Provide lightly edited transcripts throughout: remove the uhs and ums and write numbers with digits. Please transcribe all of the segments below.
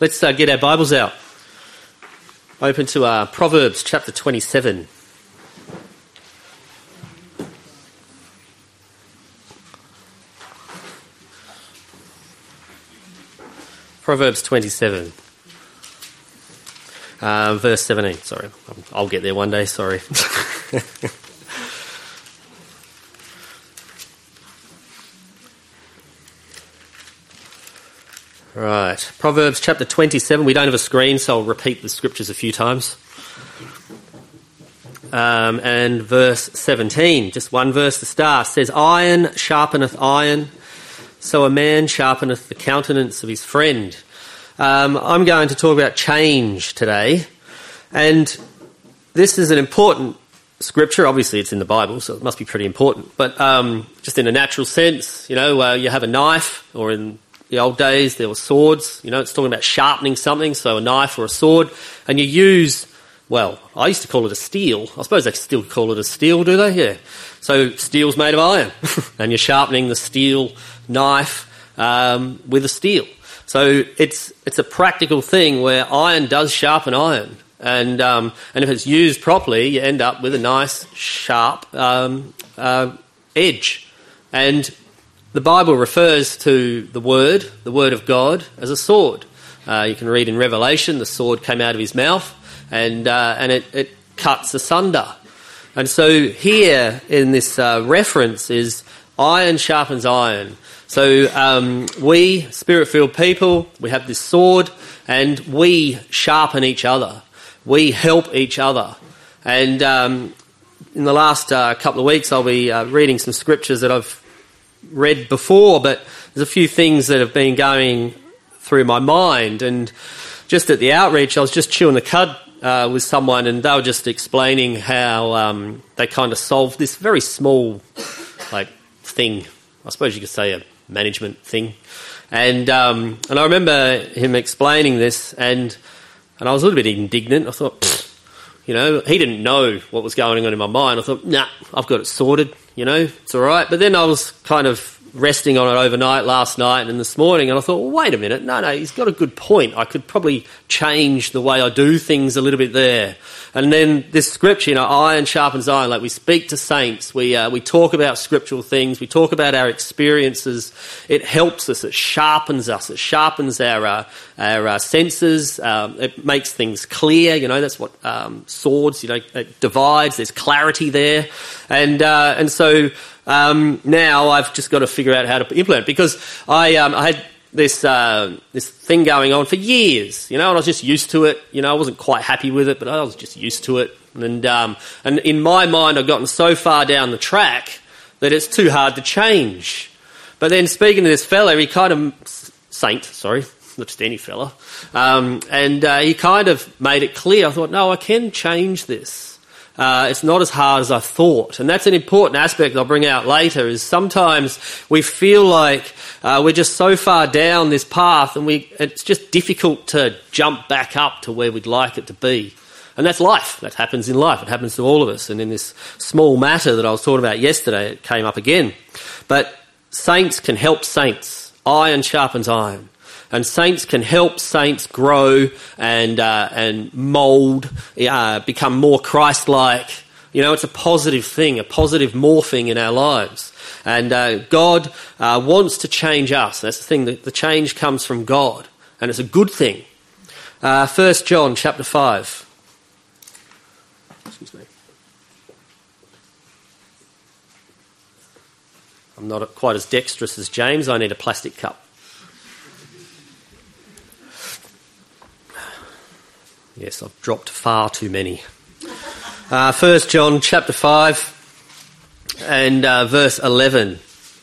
Let's get our Bibles out. Open to Proverbs chapter 27. Proverbs 27. Verse 17. Sorry, I'll get there one day, sorry. Right, Proverbs chapter 27. We don't have a screen, so I'll repeat the scriptures a few times. And verse 17, just one verse to start, says, "Iron sharpeneth iron, so a man sharpeneth the countenance of his friend." I'm going to talk about change today, and this is an important scripture. Obviously, it's in the Bible, so it must be pretty important. But just in a natural sense, you have a knife, or in the old days there were swords. It's talking about sharpening something, so a knife or a sword, and you use, well, I used to call it a steel. I suppose they still call it a steel, do they? Yeah. So steel's made of iron, and you're sharpening the steel knife with a steel. So it's a practical thing where iron does sharpen iron, and if it's used properly, you end up with a nice sharp edge. And the Bible refers to the Word of God, as a sword. You can read in Revelation, the sword came out of his mouth, and it cuts asunder. And so here in this reference is iron sharpens iron. So we, Spirit-filled people, we have this sword, and we sharpen each other. We help each other. And in the last couple of weeks, I'll be reading some scriptures that I've read before, but there's a few things that have been going through my mind. And just at the outreach, I was just chewing the cud with someone, and they were just explaining how they kind of solved this very small thing. I suppose you could say a management thing. And I remember him explaining this, and I was a little bit indignant. I thought, he didn't know what was going on in my mind. I thought, nah, I've got it sorted, it's all right. But then I was kind of resting on it overnight, last night and this morning, and I thought, well, wait a minute, no, he's got a good point. I could probably change the way I do things a little bit there. And then this scripture, iron sharpens iron, like we speak to saints, we talk about scriptural things, we talk about our experiences. It helps us, it sharpens us, it sharpens our senses, it makes things clear, that's what swords, it divides, there's clarity there. And so now I've just got to figure out how to implement it, because I had this thing going on for years, and I was just used to it. I wasn't quite happy with it, but I was just used to it. And in my mind, I've gotten so far down the track that it's too hard to change. But then speaking to this fella, he kind of not just any fella, and he kind of made it clear. I thought, no, I can change this. It's not as hard as I thought. And that's an important aspect I'll bring out later, is sometimes we feel like we're just so far down this path, and it's just difficult to jump back up to where we'd like it to be. And that's life. That happens in life. It happens to all of us. And in this small matter that I was talking about yesterday, it came up again. But saints can help saints. Iron sharpens iron. And saints can help saints grow and mould, become more Christ-like. It's a positive thing, a positive morphing in our lives. And God wants to change us. That's the thing, the change comes from God, and it's a good thing. 1 John chapter 5. Excuse me. I'm not quite as dexterous as James. I need a plastic cup. Yes, I've dropped far too many. 1 John chapter 5 and verse 11.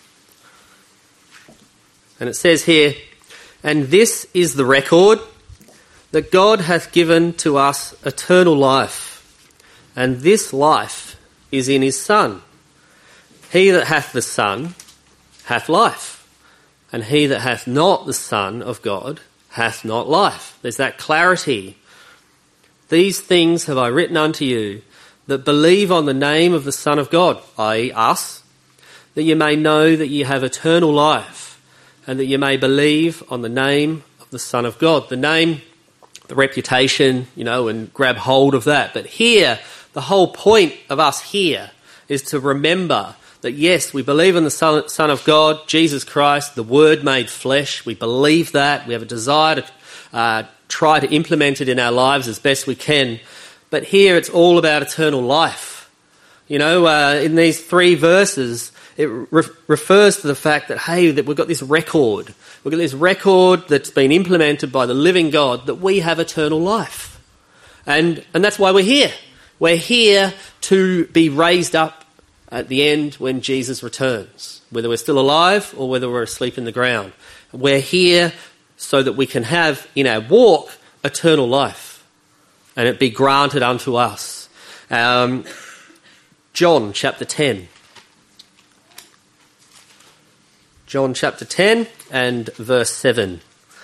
And it says here, "And this is the record, that God hath given to us eternal life, and this life is in his Son. He that hath the Son hath life, and he that hath not the Son of God hath not life." There's that clarity. "These things have I written unto you, that believe on the name of the Son of God," i.e. us, "that you may know that ye have eternal life, and that you may believe on the name of the Son of God. The name, the reputation, and grab hold of that. But here, the whole point of us here is to remember that yes, we believe in the Son of God, Jesus Christ, the Word made flesh. We believe that. We have a desire to try to implement it in our lives as best we can. But here it's all about eternal life. In these 3 verses, it refers to the fact that, hey, that we've got this record. We've got this record that's been implemented by the living God that we have eternal life. And that's why we're here. We're here to be raised up at the end when Jesus returns, whether we're still alive or whether we're asleep in the ground. We're here so that we can have in our walk eternal life and it be granted unto us. John chapter 10. John chapter 10 and verse 7.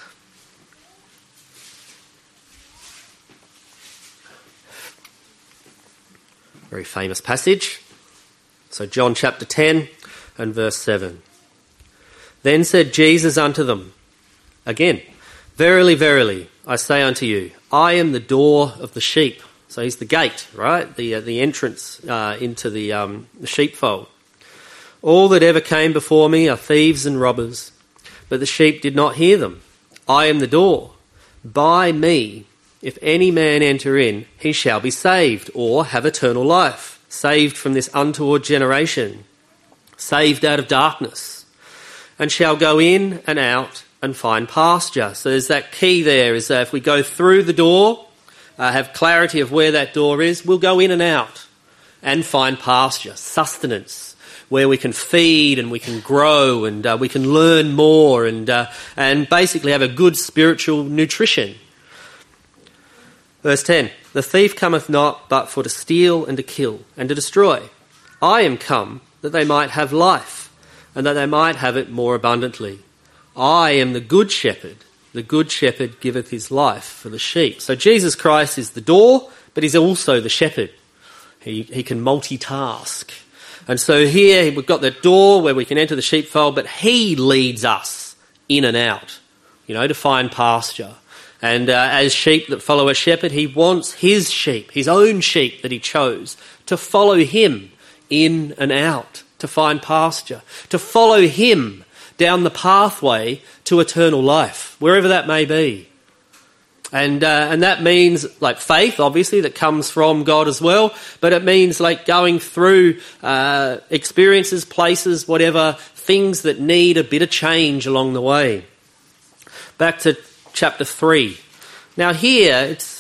Very famous passage. So John chapter 10 and verse 7. Then said Jesus unto them, again, verily, verily, I say unto you, I am the door of the sheep. So he's the gate, right? The entrance into the sheepfold. All that ever came before me are thieves and robbers, but the sheep did not hear them. I am the door. By me, if any man enter in, he shall be saved, or have eternal life, saved from this untoward generation, saved out of darkness, and shall go in and out and find pasture. So there's that key there, is that if we go through the door, have clarity of where that door is, we'll go in and out and find pasture, sustenance, where we can feed and we can grow and we can learn more and basically have a good spiritual nutrition. Verse 10, the thief cometh not but for to steal and to kill and to destroy. I am come that they might have life and that they might have it more abundantly. I am the good shepherd. The good shepherd giveth his life for the sheep. So Jesus Christ is the door, but he's also the shepherd. He can multitask. And so here we've got the door where we can enter the sheepfold, but he leads us in and out, to find pasture. And as sheep that follow a shepherd, he wants his sheep, his own sheep that he chose, to follow him in and out, to find pasture, to follow him down the pathway to eternal life, wherever that may be. And that means like faith, obviously, that comes from God as well, but it means like going through experiences, places, whatever, things that need a bit of change along the way. Back to chapter 3. Now here, it's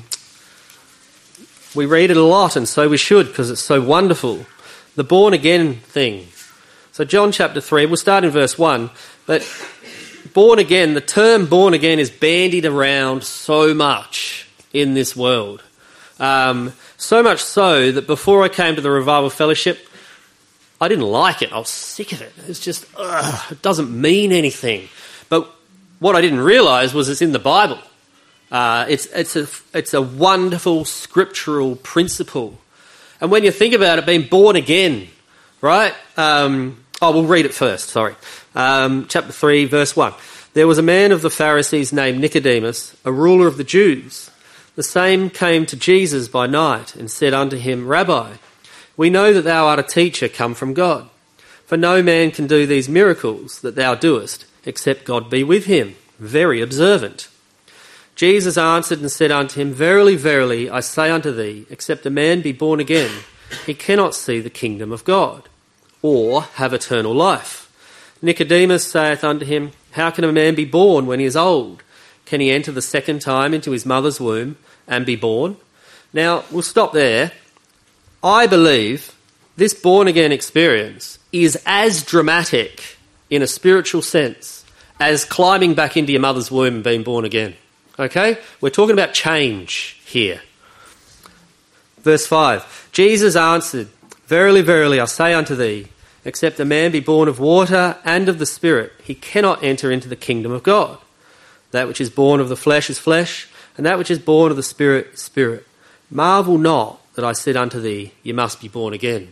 we read it a lot, and so we should, because it's so wonderful. The born again thing. So John chapter 3, we'll start in verse 1, but born again, the term born again is bandied around so much in this world. So much so that before I came to the Revival Fellowship, I didn't like it. I was sick of it. It's just, it doesn't mean anything. But what I didn't realise was it's in the Bible. It's a wonderful scriptural principle. And when you think about it, being born again, right? We'll read it first, sorry. Chapter 3, verse 1. There was a man of the Pharisees named Nicodemus, a ruler of the Jews. The same came to Jesus by night and said unto him, Rabbi, we know that thou art a teacher come from God. For no man can do these miracles that thou doest, except God be with him. Very observant. Jesus answered and said unto him, Verily, verily, I say unto thee, except a man be born again, he cannot see the kingdom of God, or have eternal life. Nicodemus saith unto him, How can a man be born when he is old? Can he enter the second time into his mother's womb and be born? Now, we'll stop there. I believe this born-again experience is as dramatic in a spiritual sense as climbing back into your mother's womb and being born again. Okay? We're talking about change here. Verse 5, Jesus answered, Verily, verily, I say unto thee, except a man be born of water and of the Spirit, he cannot enter into the kingdom of God. That which is born of the flesh is flesh, and that which is born of the Spirit is spirit. Marvel not that I said unto thee, you must be born again.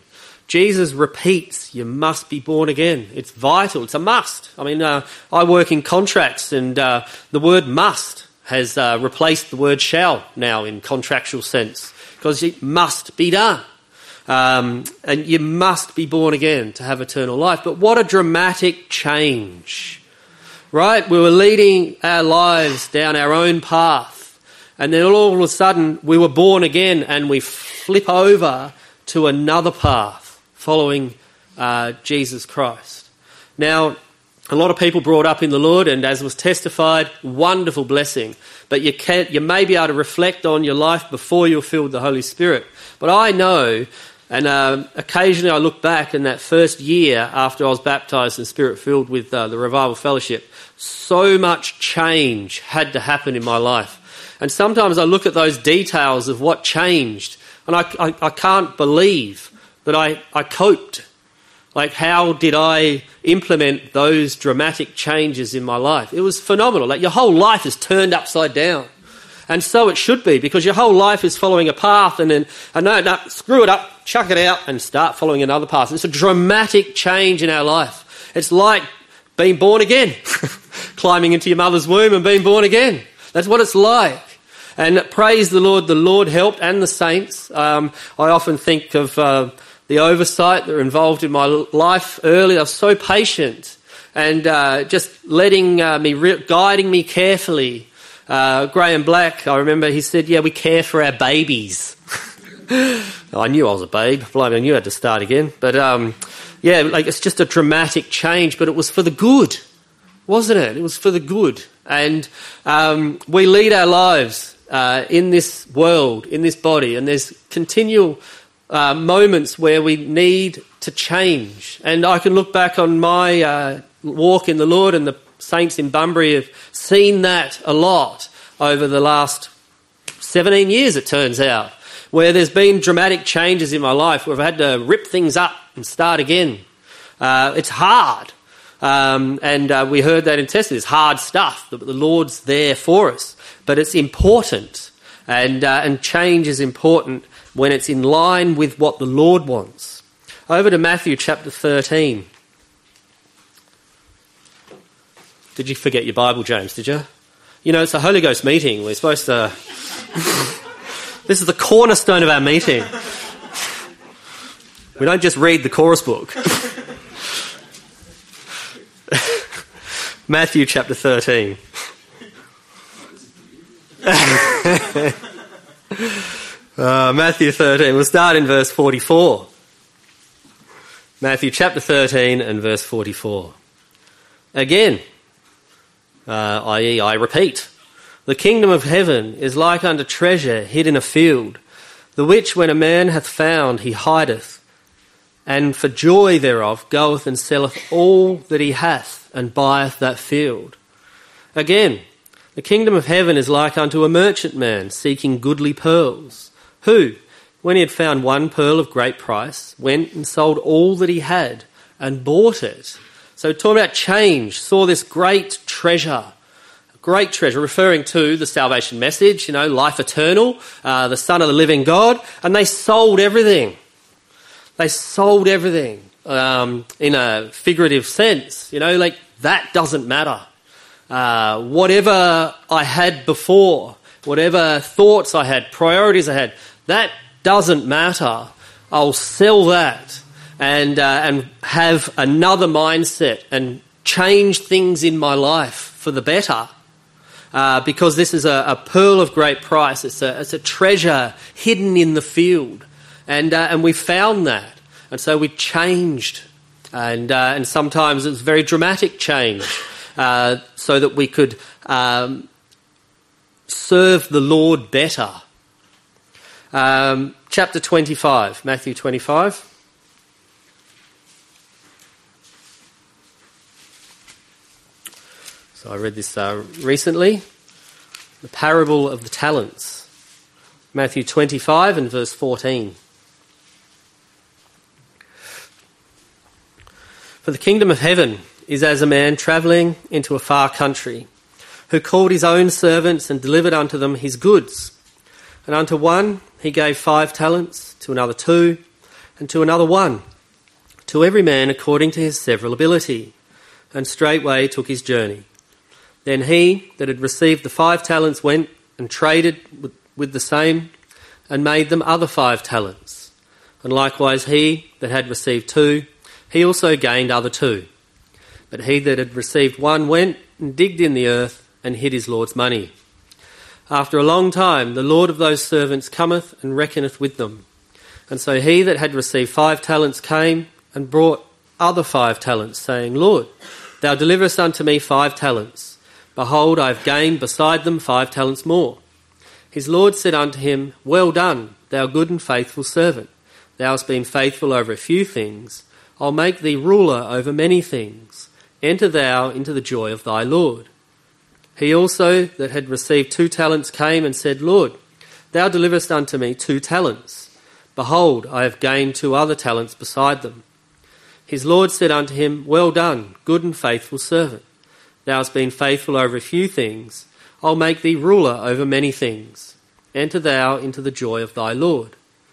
Jesus repeats, you must be born again. It's vital. It's a must. I mean, I work in contracts, and the word must has replaced the word shall now in contractual sense, because it must be done. And you must be born again to have eternal life. But what a dramatic change, right? We were leading our lives down our own path, and then all of a sudden we were born again, and we flip over to another path following Jesus Christ. Now, a lot of people brought up in the Lord, and as was testified, wonderful blessing. But you may be able to reflect on your life before you're filled with the Holy Spirit. But I know, and occasionally I look back in that first year after I was baptised and Spirit-filled with the Revival Fellowship, so much change had to happen in my life. And sometimes I look at those details of what changed, and I can't believe that I coped. Like, how did I implement those dramatic changes in my life? It was phenomenal. Like, your whole life is turned upside down. And so it should be, because your whole life is following a path, and then, no, screw it up, chuck it out, and start following another path. It's a dramatic change in our life. It's like being born again, climbing into your mother's womb and being born again. That's what it's like. And praise the Lord helped, and the saints. I often think of the oversight that were involved in my life early. I was so patient, and just letting guiding me carefully. Graham Black, I remember he said, we care for our babies. I knew I was a babe. Blimey, I knew I had to start again. But it's just a dramatic change, but it was for the good, wasn't it? It was for the good. And we lead our lives in this world, in this body, and there's continual moments where we need to change. And I can look back on my walk in the Lord, and the saints in Bunbury have seen that a lot over the last 17 years, it turns out, where there's been dramatic changes in my life where I've had to rip things up and start again. It's hard. And we heard that in testimony. It's hard stuff, but the Lord's there for us. But it's important, and change is important when it's in line with what the Lord wants. Over to Matthew chapter 13. Did you forget your Bible, James, did you? You know, it's a Holy Ghost meeting. We're supposed to... This is the cornerstone of our meeting. We don't just read the chorus book. Matthew chapter 13. Matthew 13. We'll start in verse 44. Matthew chapter 13 and verse 44. Again, i.e., I repeat, the kingdom of heaven is like unto treasure hid in a field, the which when a man hath found he hideth, and for joy thereof goeth and selleth all that he hath, and buyeth that field. Again, the kingdom of heaven is like unto a merchant man seeking goodly pearls, who, when he had found one pearl of great price, went and sold all that he had and bought it. So talking about change, saw this great treasure, referring to the salvation message, life eternal, the Son of the living God, and they sold everything. They sold everything in a figurative sense, that doesn't matter. Whatever I had before, whatever thoughts I had, priorities I had, that doesn't matter. I'll sell that and have another mindset and change things in my life for the better, because this is a pearl of great price. It's a treasure hidden in the field, and we found that, and so we changed, and sometimes it was very dramatic change, so that we could serve the Lord better. Chapter 25, Matthew 25. So I read this recently, the parable of the talents, Matthew 25 and verse 14. For the kingdom of heaven is as a man travelling into a far country, who called his own servants and delivered unto them his goods. And unto one he gave 5 talents, to another 2, and to another 1, to every man according to his several ability, and straightway took his journey. Then he that had received the 5 talents went and traded with the same, and made them other 5 talents. And likewise he that had received 2, he also gained other 2. But he that had received 1 went and digged in the earth, and hid his Lord's money. After a long time the Lord of those servants cometh and reckoneth with them. And so he that had received 5 talents came and brought other 5 talents, saying, Lord, thou deliverest unto me 5 talents. Behold, I have gained beside them 5 talents more. His Lord said unto him, Well done, thou good and faithful servant. Thou hast been faithful over a few things. I'll make thee ruler over many things. Enter thou into the joy of thy Lord. He also that had received 2 talents came and said, Lord, thou deliverest unto me 2 talents. Behold, I have gained 2 other talents beside them. His Lord said unto him, Well done, good and faithful servant. Thou hast been faithful over a few things. I'll make thee ruler over many things. Enter thou into the joy of thy Lord.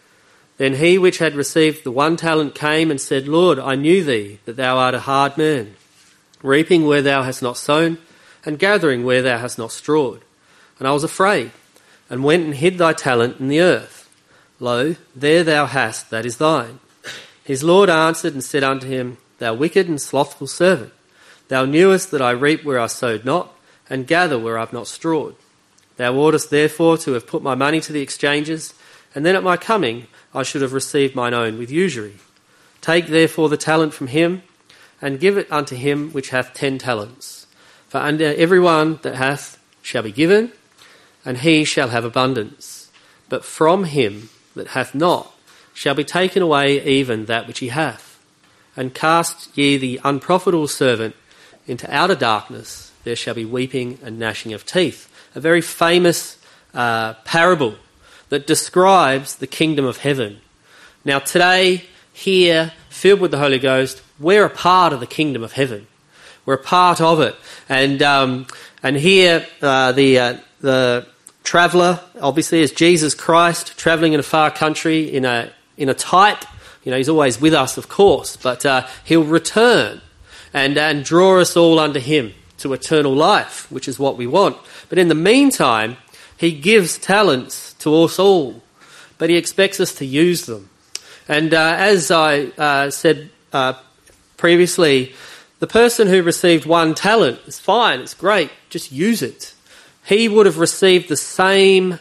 Then he which had received the 1 talent came and said, Lord, I knew thee, that thou art a hard man, reaping where thou hast not sown, and gathering where thou hast not strawed. And I was afraid, and went and hid thy talent in the earth. Lo, there thou hast that is thine. His Lord answered and said unto him, Thou wicked and slothful servant, thou knewest that I reap where I sowed not, and gather where I have not strawed. Thou oughtest therefore to have put my money to the exchanges, and then at my coming I should have received mine own with usury. Take therefore the talent from him, and give it unto him which hath 10 talents. For unto every one that hath shall be given, and he shall have abundance. But from him that hath not shall be taken away even that which he hath. And cast ye the unprofitable servant into outer darkness, there shall be weeping and gnashing of teeth. A very famous parable that describes the kingdom of heaven. Now today, here, filled with the Holy Ghost, we're a part of the kingdom of heaven. We're a part of it. And here, the traveller, obviously, is Jesus Christ, travelling in a far country in a type. You know, he's always with us, of course, but he'll return and draw us all unto him to eternal life, which is what we want. But in the meantime, he gives talents to us all, but he expects us to use them. And as I said previously, the person who received 1 talent is fine, it's great, just use it. He would have received the same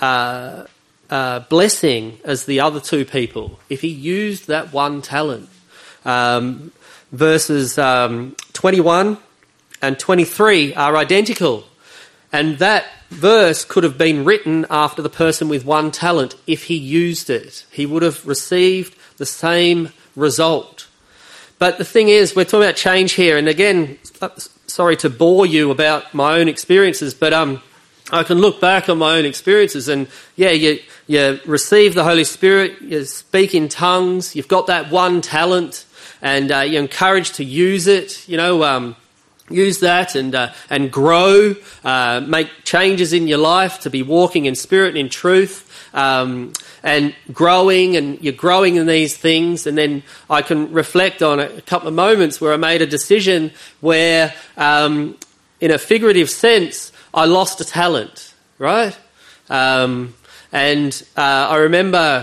blessing as the other 2 people if he used that 1 talent. Verses 21 and 23 are identical. And that verse could have been written after the person with 1 talent if he used it. He would have received the same result. But the thing is, we're talking about change here, and again, sorry to bore you about my own experiences, but I can look back on my own experiences, and yeah, you receive the Holy Spirit, you speak in tongues, you've got that 1 talent, and you're encouraged to use it, use that and grow, make changes in your life to be walking in spirit and in truth, and growing, and you're growing in these things. And then I can reflect on a couple of moments where I made a decision where, in a figurative sense, I lost a talent, right? And I remember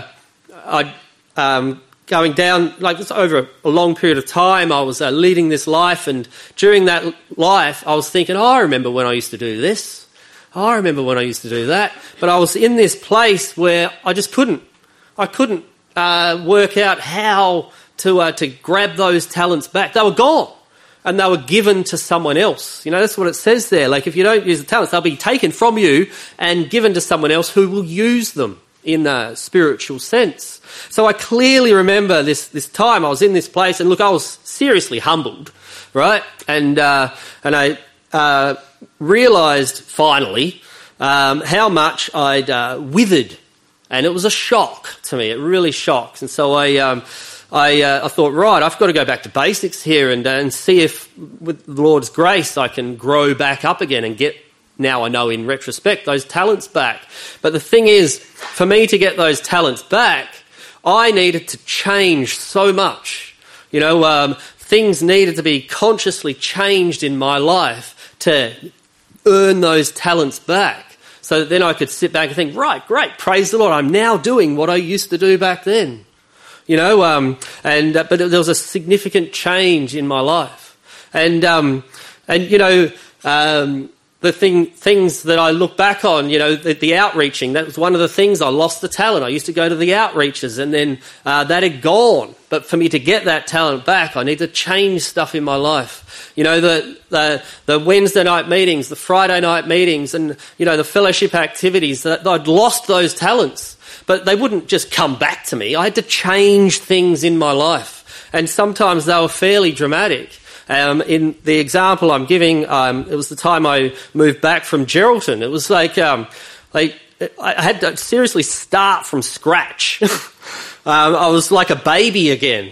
going down, like this over a long period of time, I was leading this life, and during that life I was thinking, I remember when I used to do this. I remember when I used to do that. But I was in this place where I just couldn't. I couldn't work out how to grab those talents back. They were gone, and they were given to someone else. That's what it says there. Like, if you don't use the talents, they'll be taken from you and given to someone else who will use them in a spiritual sense. So I clearly remember this time I was in this place, and look, I was seriously humbled, right? And I realised finally how much I'd withered, and it was a shock to me. It really shocked, and so I thought, right, I've got to go back to basics here and see if, with the Lord's grace, I can grow back up again and get, now I know in retrospect, those talents back. But the thing is, for me to get those talents back, I needed to change so much Things needed to be consciously changed in my life to earn those talents back, so that then I could sit back and think, right, great, praise the Lord, I'm now doing what I used to do back then. But there was a significant change in my life. The things that I look back on, the outreaching, that was one of the things. I lost the talent. I used to go to the outreaches, and then that had gone. But for me to get that talent back, I need to change stuff in my life. The Wednesday night meetings, the Friday night meetings, and, the fellowship activities, that I'd lost those talents. But they wouldn't just come back to me. I had to change things in my life. And sometimes they were fairly dramatic. In the example I'm giving, it was the time I moved back from Geraldton. It was like I had to seriously start from scratch. I was like a baby again.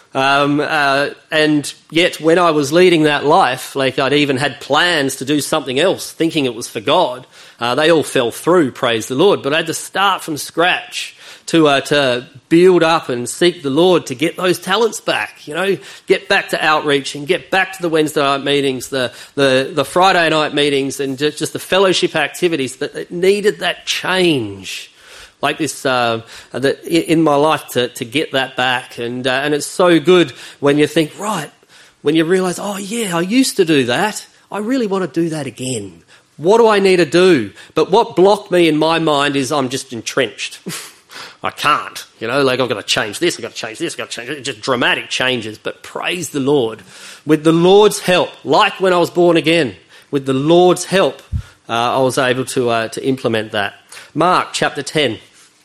And yet when I was leading that life, like I'd even had plans to do something else, thinking it was for God. They all fell through, praise the Lord. But I had to start from scratch to build up and seek the Lord to get those talents back, get back to outreach and get back to the Wednesday night meetings, the Friday night meetings, and just the fellowship activities that needed that change, like this in my life to get that back. And it's so good when you think, right, when you realise, oh yeah, I used to do that. I really want to do that again. What do I need to do? But what blocked me in my mind is I'm just entrenched. I can't, I've got to change this, I've got to change this, I've got to change it. Just dramatic changes. But praise the Lord. With the Lord's help, like when I was born again, with the Lord's help, I was able to implement that. Mark chapter 10.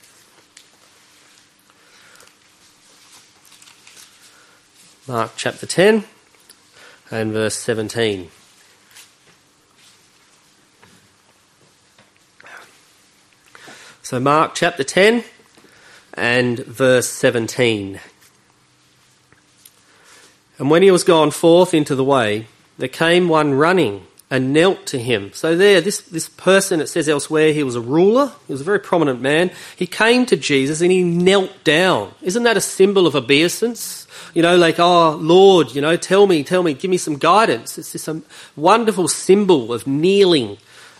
Mark chapter 10 and verse 17. So Mark chapter 10 and verse 17. And when he was gone forth into the way, there came one running and knelt to him. So there, this person, it says elsewhere, he was a ruler. He was a very prominent man. He came to Jesus and he knelt down. Isn't that a symbol of obeisance? Oh, Lord, tell me, give me some guidance. It's just a wonderful symbol of kneeling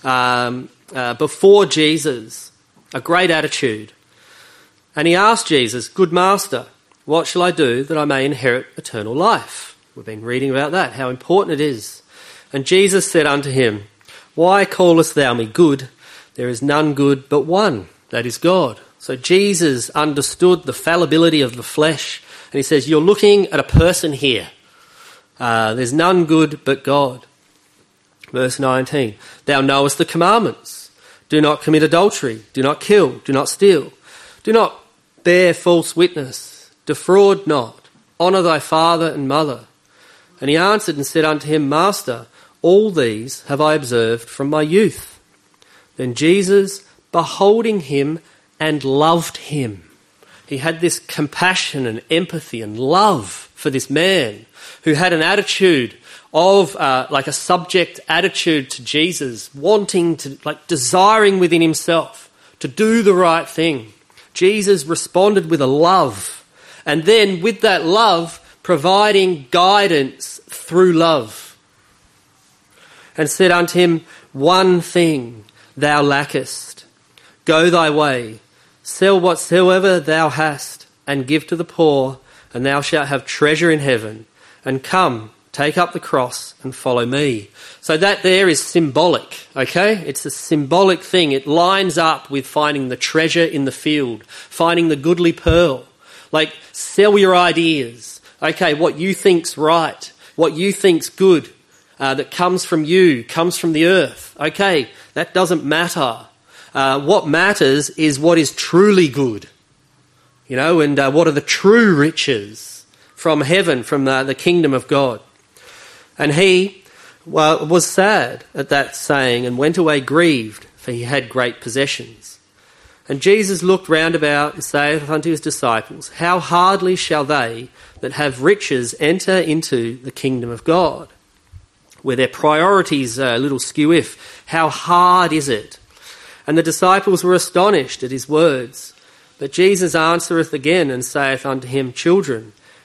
before Jesus. A great attitude. And he asked Jesus, "Good master, what shall I do that I may inherit eternal life?" We've been reading about that, how important it is. And Jesus said unto him, "Why callest thou me good? There is none good but one, that is God." So Jesus understood the fallibility of the flesh. And he says, you're looking at a person here. There's none good but God. Verse 19, "Thou knowest the commandments. Do not commit adultery. Do not kill. Do not steal. Do not bear false witness. Defraud not. Honour thy father and mother." And he answered and said unto him, "Master, all these have I observed from my youth." Then Jesus, beholding him, and loved him. He had this compassion and empathy and love for this man who had an attitude of like a subject attitude to Jesus, wanting to, desiring within himself to do the right thing. Jesus responded with a love, and then with that love, providing guidance through love. And said unto him, "One thing thou lackest. Go thy way, sell whatsoever thou hast, and give to the poor, and thou shalt have treasure in heaven. And come, take up the cross and follow me." So that there is symbolic, okay? It's a symbolic thing. It lines up with finding the treasure in the field, finding the goodly pearl. Sell your ideas. Okay, what you think's right, what you think's good, that comes from you, comes from the earth. Okay, that doesn't matter. What matters is what is truly good, and what are the true riches from heaven, from the kingdom of God. And he was sad at that saying and went away grieved, for he had great possessions. And Jesus looked round about and saith unto his disciples, "How hardly shall they that have riches enter into the kingdom of God?" Where their priorities are a little skew-if. How hard is it? And the disciples were astonished at his words. But Jesus answereth again and saith unto him, "Children,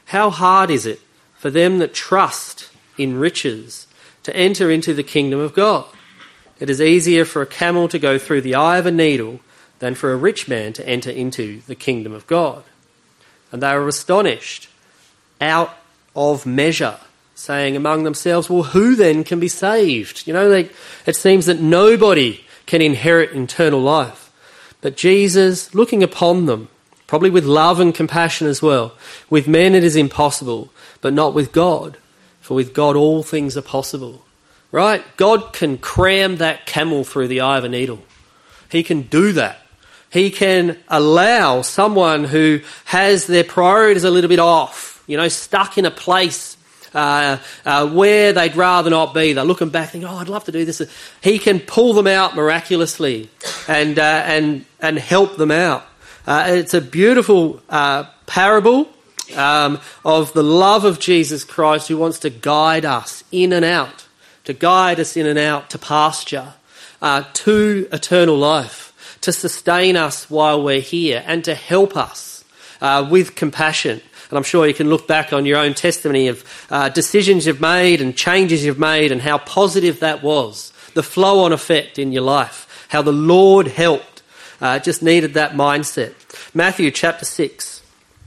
How hard is it for them that trust in riches to enter into the kingdom of God? It is easier for a camel to go through the eye of a needle than for a rich man to enter into the kingdom of God. And they were astonished, out of measure, saying among themselves, well, who then can be saved? It seems that nobody can inherit eternal life. But Jesus, looking upon them, probably with love and compassion as well, with men it is impossible, but not with God, for with God all things are possible. Right? God can cram that camel through the eye of a needle. He can do that. He can allow someone who has their priorities a little bit off, stuck in a place where they'd rather not be. They're looking back thinking, I'd love to do this. He can pull them out miraculously and help them out. It's a beautiful parable of the love of Jesus Christ, who wants to guide us in and out, to pasture, to eternal life, to sustain us while we're here, and to help us with compassion. And I'm sure you can look back on your own testimony of decisions you've made and changes you've made and how positive that was, the flow-on effect in your life, how the Lord helped. Just needed that mindset. Matthew chapter 6.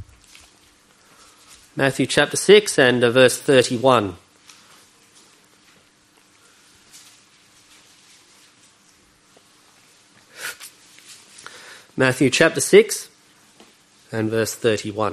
Matthew chapter 6 and verse 31. Matthew chapter 6 and verse 31.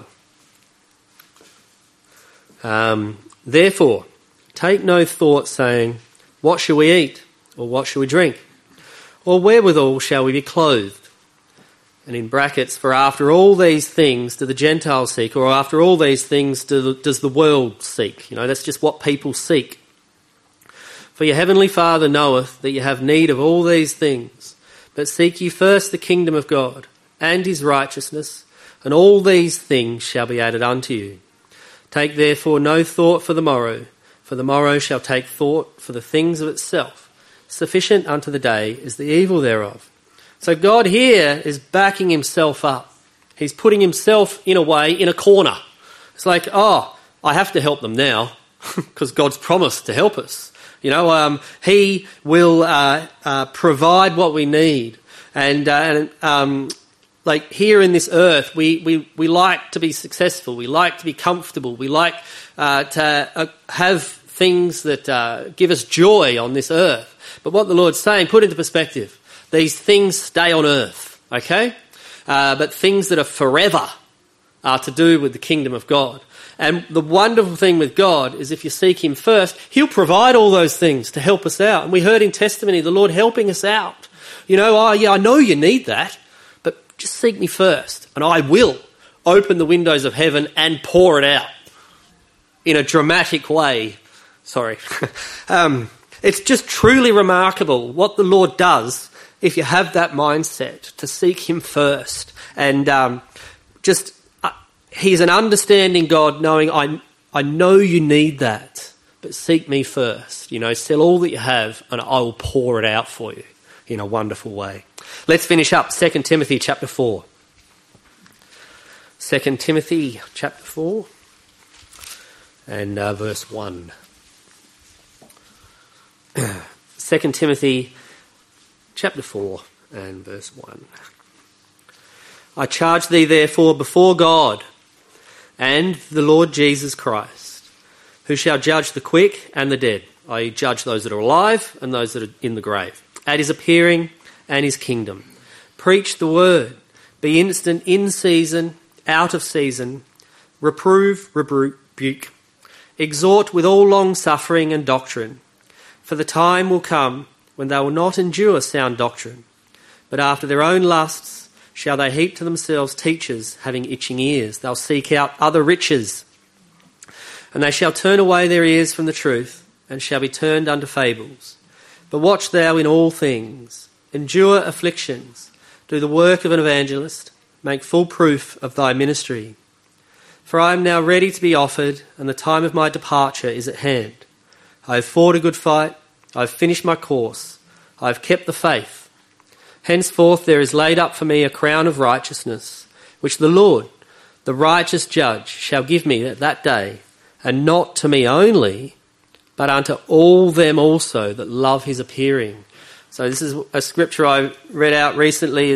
Therefore, take no thought, saying, what shall we eat? Or what shall we drink? Or wherewithal shall we be clothed? And in brackets, for after all these things do the Gentiles seek, or after all these things does the world seek. That's just what people seek. For your heavenly Father knoweth that you have need of all these things. But seek ye first the kingdom of God and his righteousness, and all these things shall be added unto you. Take therefore no thought for the morrow shall take thought for the things of itself. Sufficient unto the day is the evil thereof. So God here is backing himself up. He's putting himself, in a way, in a corner. It's like, I have to help them now because God's promised to help us. He will provide what we need. And like here in this earth, we like to be successful. We like to be comfortable. We like to have things that give us joy on this earth. But what the Lord's saying, put into perspective, these things stay on earth, okay? But things that are forever are to do with the kingdom of God. And the wonderful thing with God is if you seek him first, he'll provide all those things to help us out. And we heard in testimony the Lord helping us out. I know you need that, but just seek me first, and I will open the windows of heaven and pour it out in a dramatic way. Sorry. It's just truly remarkable what the Lord does if you have that mindset to seek him first. And he's an understanding God, knowing I know you need that, but seek me first. Sell all that you have and I will pour it out for you in a wonderful way. Let's finish up 2 Timothy chapter 4. 2 Timothy chapter 4 and verse 1. 2 Timothy chapter 4 and verse 1. I charge thee therefore before God and the Lord Jesus Christ, who shall judge the quick and the dead, i.e. judge those that are alive and those that are in the grave, at his appearing and his kingdom. Preach the word, be instant in season, out of season, reprove, rebuke, exhort with all long suffering and doctrine. For the time will come when they will not endure sound doctrine, but after their own lusts shall they heap to themselves teachers having itching ears. They'll seek out other riches, and they shall turn away their ears from the truth, and shall be turned unto fables. But watch thou in all things, endure afflictions, do the work of an evangelist, make full proof of thy ministry. For I am now ready to be offered, and the time of my departure is at hand. I have fought a good fight, I have finished my course, I have kept the faith. Henceforth there is laid up for me a crown of righteousness, which the Lord, the righteous judge shall give me at that day, and not to me only, but unto all them also that love his appearing. So this is a scripture I read out recently.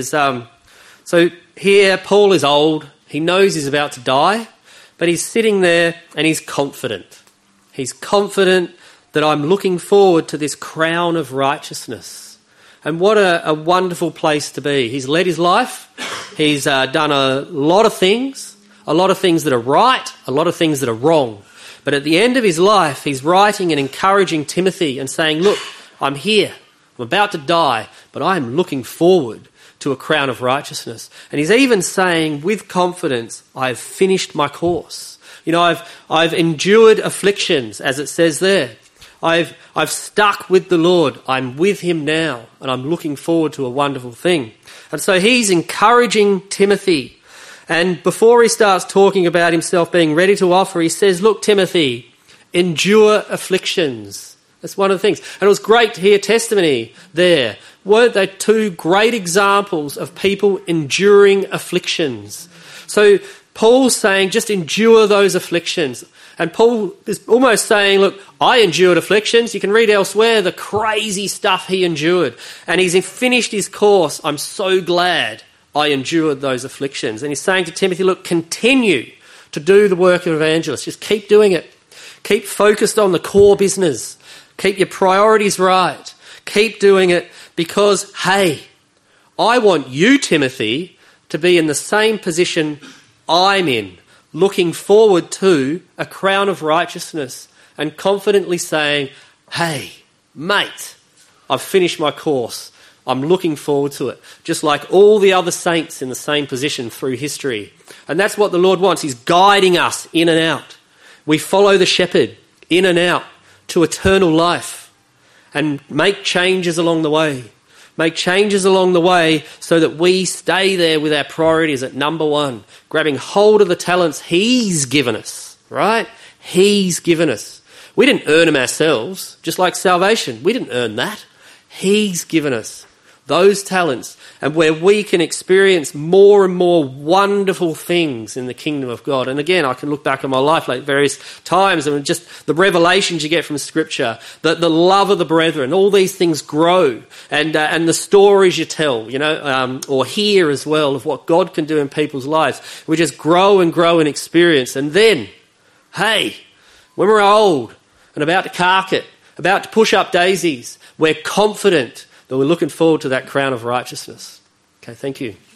So here Paul is old. He knows he's about to die, but he's sitting there and he's confident. He's confident that I'm looking forward to this crown of righteousness. And what a wonderful place to be. He's led his life. He's done a lot of things that are right, a lot of things that are wrong. But at the end of his life, he's writing and encouraging Timothy and saying, look, I'm here. I'm about to die, but I am looking forward to a crown of righteousness. And he's even saying with confidence, I've finished my course. You know, I've endured afflictions, as it says there. I've stuck with the Lord. I'm with him now, and I'm looking forward to a wonderful thing. And so he's encouraging Timothy. And before he starts talking about himself being ready to offer, he says, look, Timothy, endure afflictions. That's one of the things. And it was great to hear testimony there. Weren't they two great examples of people enduring afflictions? So Paul's saying, just endure those afflictions. And Paul is almost saying, look, I endured afflictions. You can read elsewhere the crazy stuff he endured. And he's finished his course. I'm so glad I endured those afflictions. And he's saying to Timothy, look, continue to do the work of evangelist. Just keep doing it. Keep focused on the core business. Keep your priorities right. Keep doing it because, hey, I want you, Timothy, to be in the same position I'm in, looking forward to a crown of righteousness and confidently saying, hey, mate, I've finished my course. I'm looking forward to it, just like all the other saints in the same position through history. And that's what the Lord wants. He's guiding us in and out. We follow the shepherd in and out to eternal life and make changes along the way. Make changes along the way so that we stay there with our priorities at number one, grabbing hold of the talents he's given us, right? He's given us. We didn't earn them ourselves, just like salvation. We didn't earn that. He's given us those talents, and where we can experience more and more wonderful things in the kingdom of God. And again, I can look back on my life like various times and just the revelations you get from Scripture, the love of the brethren, all these things grow, and the stories you tell, or hear as well of what God can do in people's lives. We just grow and experience. And then, hey, when we're old and about to cark it, about to push up daisies, we're confident that we're looking forward to that crown of righteousness. Okay, thank you.